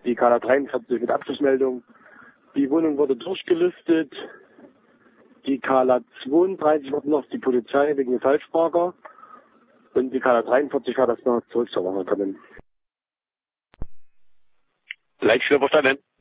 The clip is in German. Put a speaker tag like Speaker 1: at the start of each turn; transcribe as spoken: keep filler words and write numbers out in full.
Speaker 1: die Kala dreiundvierzig mit Abschlussmeldung. Die Wohnung wurde durchgelüftet. Die Kala zweiunddreißig wurde noch die Polizei wegen Falschparker. Und die Kala dreiundvierzig hat das noch zurück zur Woche gekommen.
Speaker 2: Leitstelle verstanden.